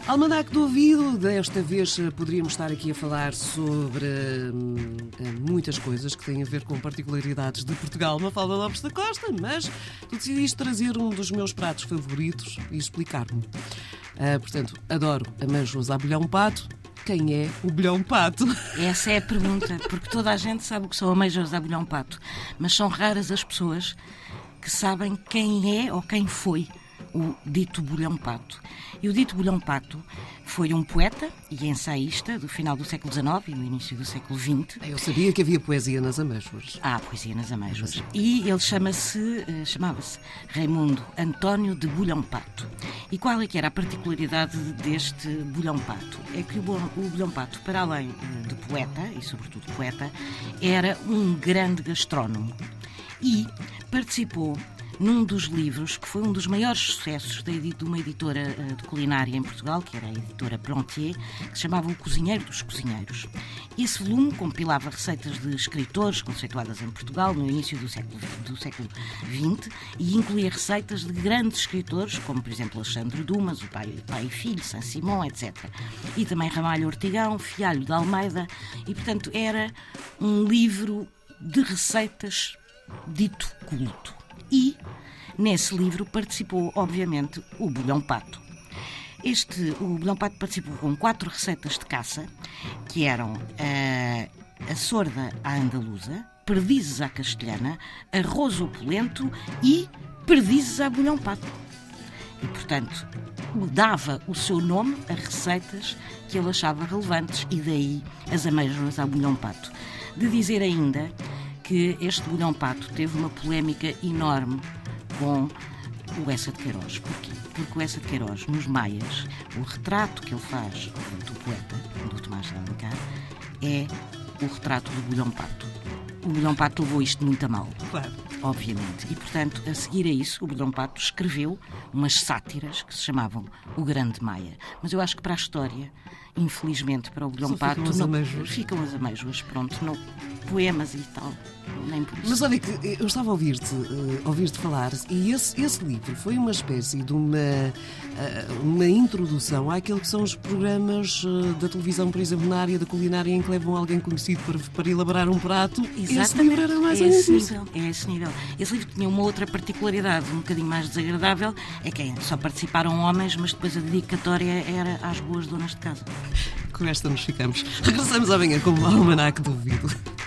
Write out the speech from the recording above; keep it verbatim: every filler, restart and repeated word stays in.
Almanaque do Ouvido, desta vez poderíamos estar aqui a falar sobre hum, muitas coisas que têm a ver com particularidades de Portugal, Mafalda Lopes da Costa, mas tu decidiste trazer um dos meus pratos favoritos e explicar-me. Uh, portanto, adoro amêijoas à bolhão pato. Quem é o bolhão pato? Essa é a pergunta, porque toda a gente sabe o que são amêijoas à bolhão pato, mas são raras as pessoas que sabem quem é ou quem foi o dito bolhão pato. E o dito bolhão pato foi um poeta e ensaísta do final do século dezenove e no início do século vinte. Eu sabia que havia poesia nas amêijoas. Há poesia nas amêijoas. E ele chama-se, chamava-se Raimundo António de Bolhão Pato. E qual é que era a particularidade deste bolhão pato? É que o bolhão pato, para além de poeta, e sobretudo poeta, era um grande gastrónomo. E participou num dos livros, que foi um dos maiores sucessos de uma editora de culinária em Portugal, que era a editora Prontier, que se chamava O Cozinheiro dos Cozinheiros. Esse volume compilava receitas de escritores conceituadas em Portugal no início do século, do século vinte e incluía receitas de grandes escritores, como por exemplo Alexandre Dumas, o pai, pai e filho, Saint-Simon, etcétera. E também Ramalho Ortigão, Fialho de Almeida, e portanto era um livro de receitas dito culto. E, nesse livro, participou, obviamente, o bolhão pato. Este, o bolhão pato participou com quatro receitas de caça, que eram a, a sorda à andaluza, perdizes à castelhana, arroz ao polento e perdizes à bolhão pato. E, portanto, dava o seu nome a receitas que ele achava relevantes, e daí as amêijoas à bolhão pato. De dizer ainda que este bolhão pato teve uma polémica enorme com o Eça de Queiroz. Porquê? Porque o Eça de Queiroz, nos Maias, o retrato que ele faz do poeta, do Tomás de Alencar, é o retrato do bolhão pato. O bolhão pato levou isto muito a mal, Claro. obviamente. E, portanto, a seguir a isso, o bolhão pato escreveu umas sátiras que se chamavam O Grande Maia. Mas eu acho que para a história, infelizmente, para o bolhão Só pato... ficam as não, amêijoas. ficam as amêijoas, pronto. Não, poemas e tal, nem por isso. Mas olha que eu estava a ouvir-te uh, ouvir-te falar, e esse, esse livro foi uma espécie de uma, uh, uma introdução àquilo que são os programas uh, da televisão, por exemplo, na área da culinária, em que levam alguém conhecido para, para elaborar um prato. Esse livro era mais é ou menos esse isso. nível, é esse nível. Esse livro tinha uma outra particularidade, um bocadinho mais desagradável, é que só participaram homens, mas depois a dedicatória era às boas donas de casa. Com esta nos ficamos. Regressamos amanhã com o Almanaque do Ouvido.